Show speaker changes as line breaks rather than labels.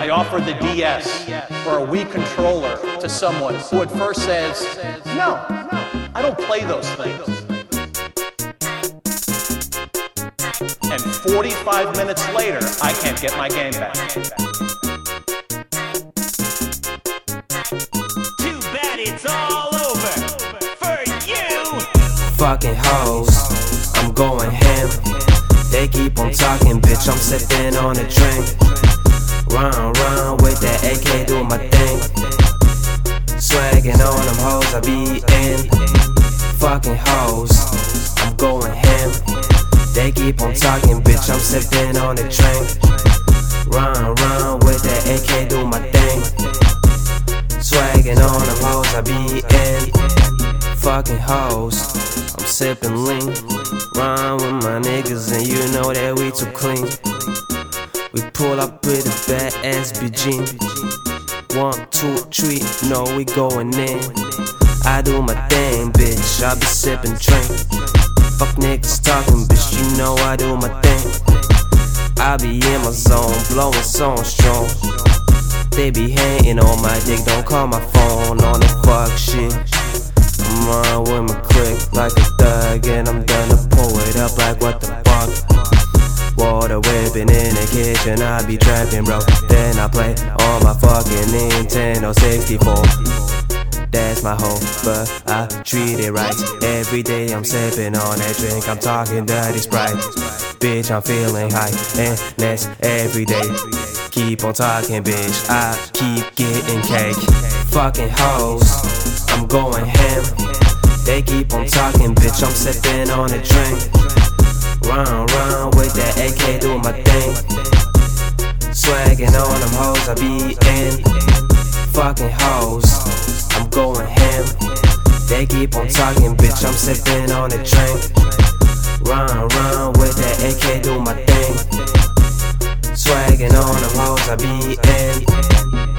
I offer the DS or a Wii controller to someone who at first says, no, I don't play those things. And 45 minutes later, I can't get my game back.
Too bad it's all over for you.
Fucking hoes, I'm going ham. They keep on talking, bitch, I'm sipping on a drink. Round with that AK, do my thing. Swagging on them hoes, I be in. Fucking hoes, I'm going ham. They keep on talking, bitch, I'm sipping on a drink. Round with that AK, do my thing. Swagging on them hoes, I be in. Fucking hoes, I'm sipping lean. Rhyme with my niggas and you know that we too clean. We pull up with a bad ass BG. 1, 2, 3, no we going in. I do my thing, bitch, I be sipping drink. Fuck niggas talking, bitch, you know I do my thing. I be in my zone, blowing song strong. They be hating on my dick, don't call my phone on the fuck shit. I'm on with my click like a thug, and I'm done to pull it up like what the fuck. Water whipping in the kitchen, I be trapping, bro. Then I play on my fucking Nintendo 64. That's my hoe, but I treat it right. Every day I'm sipping on that drink, I'm talking dirty Sprite. Bitch, I'm feeling high, and that's every day. Keep on talking, bitch, I keep getting cake. Fucking hoes, I'm going ham. They keep on talking, bitch, I'm sipping on a drink. Round with that AK, do my thing. Swagging on them hoes, I be in. Fucking hoes, I'm going ham. They keep on talking, bitch, I'm sipping on a drink. Round with that AK, do my thing. Swagging on them hoes, I be in.